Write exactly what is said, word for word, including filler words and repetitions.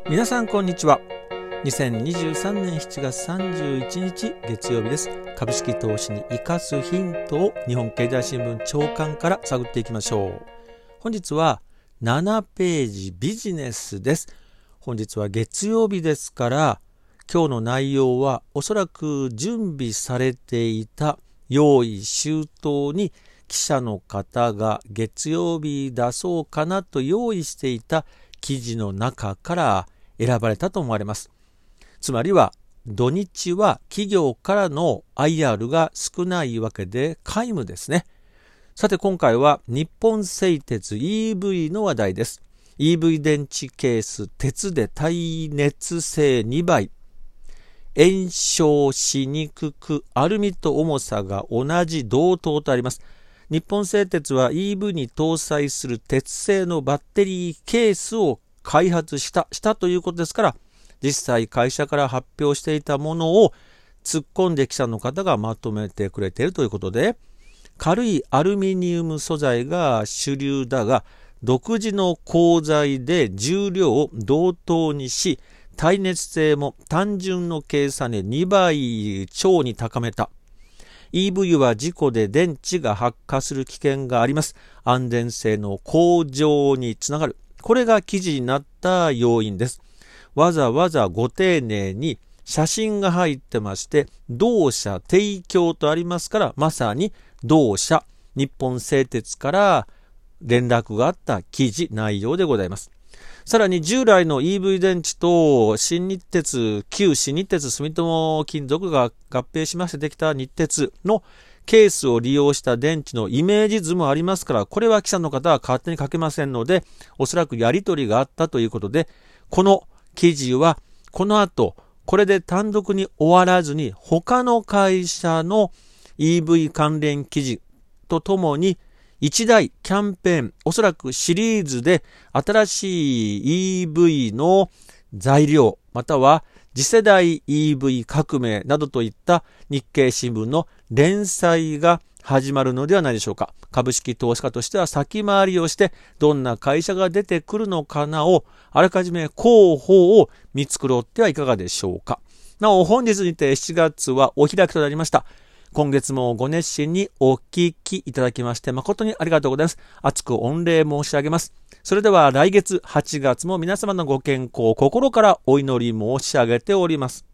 皆さんこんにちは。にせんにじゅうさんねんしちがつさんじゅういちにち月曜日です。株式投資に生かすヒントを日本経済新聞朝刊から探っていきましょう。本日はななページビジネスです。本日は月曜日ですから、今日の内容はおそらく準備されていた用意周到に記者の方が月曜日出そうかなと用意していた記事の中から選ばれたと思われます。つまりは土日は企業からの アイアール が少ないわけで皆無ですね。さて今回は日本製鉄 イーブイ の話題です。イーブイ 電池ケース鉄で耐熱性にばい、炎症しにくくアルミと重さが同じ同等とあります。日本製鉄は イーブイ に搭載する鉄製のバッテリーケースを開発したしたということですから、実際会社から発表していたものを突っ込んで記者の方がまとめてくれているということで、軽いアルミニウム素材が主流だが、独自の鋼材で重量を同等にし、耐熱性も単純の計算でにばい超に高めた。イーブイ は事故で電池が発火する危険があります。安全性の向上につながる。これが記事になった要因です。わざわざご丁寧に写真が入ってまして、同社提供とありますから、まさに同社日本製鉄から連絡があった記事内容でございます。さらに従来の イーブイ 電池と新日鉄、旧新日鉄住友金属が合併しましてできた日鉄のケースを利用した電池のイメージ図もありますから、これは記者の方は勝手に書けませんので、おそらくやり取りがあったということで、この記事はこの後、これで単独に終わらずに他の会社の イーブイ 関連記事とともに一大キャンペーン、おそらくシリーズで新しい イーブイ の材料、または次世代 イーブイ 革命などといった日経新聞の連載が始まるのではないでしょうか。株式投資家としては先回りをして、どんな会社が出てくるのかなをあらかじめ候補を見繕ってはいかがでしょうか。なお本日にてしちがつはお開きとなりました。今月もご熱心にお聞きいただきまして誠にありがとうございます。厚く御礼申し上げます。それでは来月はちがつも皆様のご健康を心からお祈り申し上げております。